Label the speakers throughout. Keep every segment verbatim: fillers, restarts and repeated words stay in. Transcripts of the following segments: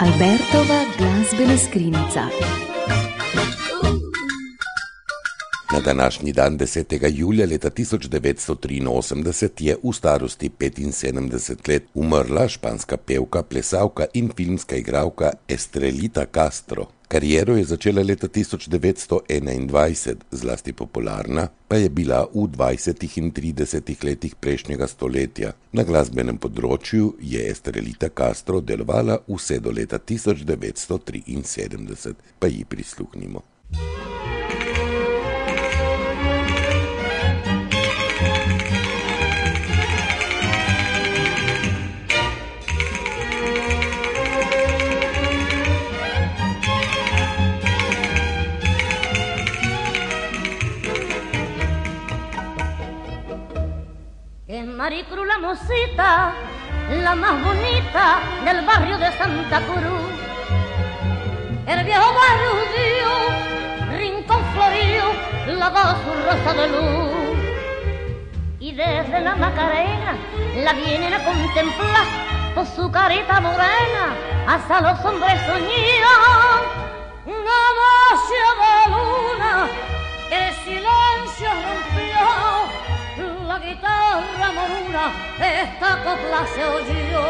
Speaker 1: Albertova glazbena skrinjica.
Speaker 2: Na današnji dan desetega julija leta tisoč devetsto triinosemdeset je v starosti petinsedemdeset let umrla španska pevka, plesalka in filmska igralka Estrelita Castro. Kariero je začela leta tisoč devetsto enaindvajset, zlasti popularna pa je bila v dvajsetih in tridesetih letih prejšnjega stoletja. Na glasbenem področju je Estrelita Castro delovala vse do leta tisoč devetsto triinsedemdeset, pa ji prisluhnimo.
Speaker 3: Maricruz, la mocita, la más bonita del barrio de Santa Cruz. El viejo barrio judío, rincón florido, la da su rosa de luz. Y desde la Macarena la vienen a contemplar por su carita morena, hasta los hombres soñan. Una noche de luna, el silencio rompió. La guitarra moruna, esta copla se oyó.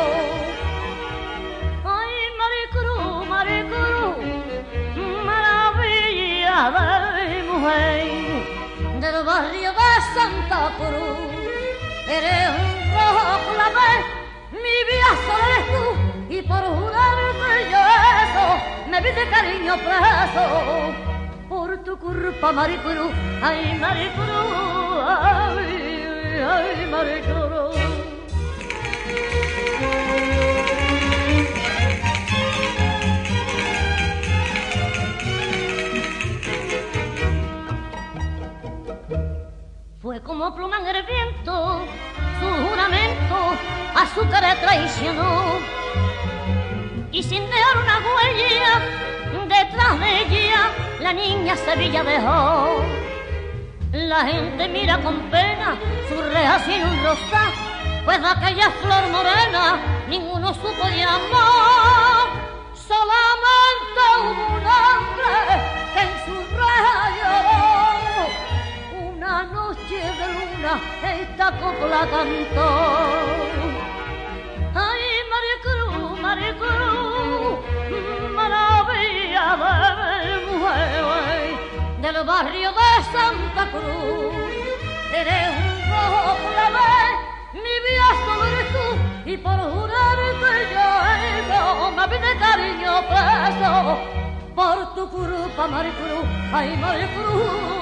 Speaker 3: Ay, Maricruz, Maricruz, maravilla de mujer del barrio de Santa Cruz. Eres un rojo clavel, mi viazo eres tú, y por jurarte yo eso, me vi de cariño preso. Por tu culpa, Maricruz, ay, Maricruz, ay. Ay, Maricruz. Fue como pluma en el viento, su juramento a su cara traicionó, y sin dejar una huella detrás de ella la niña Sevilla dejó. La gente mira con pena su reja sin un rosal, pues de aquella flor morena ninguno supo llamar. Solamente hubo un hombre que en su reja lloró. Una noche de luna esta copla cantó. Ay, Maricruz, Maricruz, maravilla de mujer del barrio de Santa Cruz. Eres un rojo clavel, mi viazo eres tú, y por jurarte yo me vi de cariño preso. Por tu culpa, Maricruz, ay, Maricruz.